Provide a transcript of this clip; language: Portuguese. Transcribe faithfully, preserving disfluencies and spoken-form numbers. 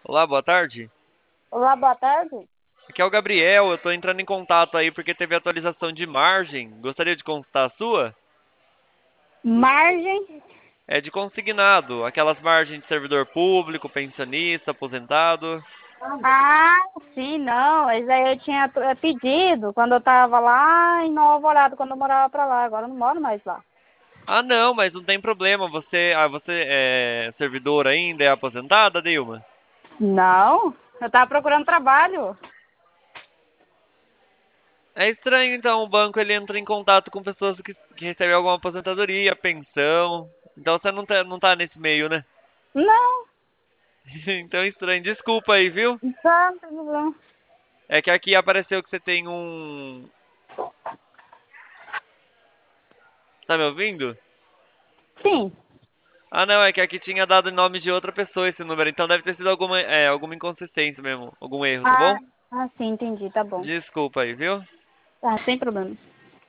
Olá, boa tarde. Olá, boa tarde. Aqui é o Gabriel, eu tô entrando em contato aí porque teve atualização de margem. Gostaria de consultar a sua? Margem? É de consignado, aquelas margens de servidor público, pensionista, aposentado. Ah, sim, não. Esse aí eu tinha eh, pedido quando eu tava lá em Nova Alvorada, quando eu morava pra lá. Agora eu não moro mais lá. Ah, não, mas não tem problema. Você, ah, você é servidor ainda, é aposentada, Dilma? Não, eu tava procurando trabalho. É estranho, então, o banco ele entra em contato com pessoas que, que recebem alguma aposentadoria, pensão. Então você não tá, não tá nesse meio, né? Não, Então é estranho. Desculpa aí, viu? tá, não tem problema. É que aqui apareceu que você tem um. Tá me ouvindo? Sim. Ah, não, é que aqui tinha dado em nome de outra pessoa esse número, então deve ter sido alguma, é, alguma inconsistência mesmo, algum erro, tá Ah, bom? ah, sim, entendi, tá bom. Desculpa aí, viu? Tá, sem problema.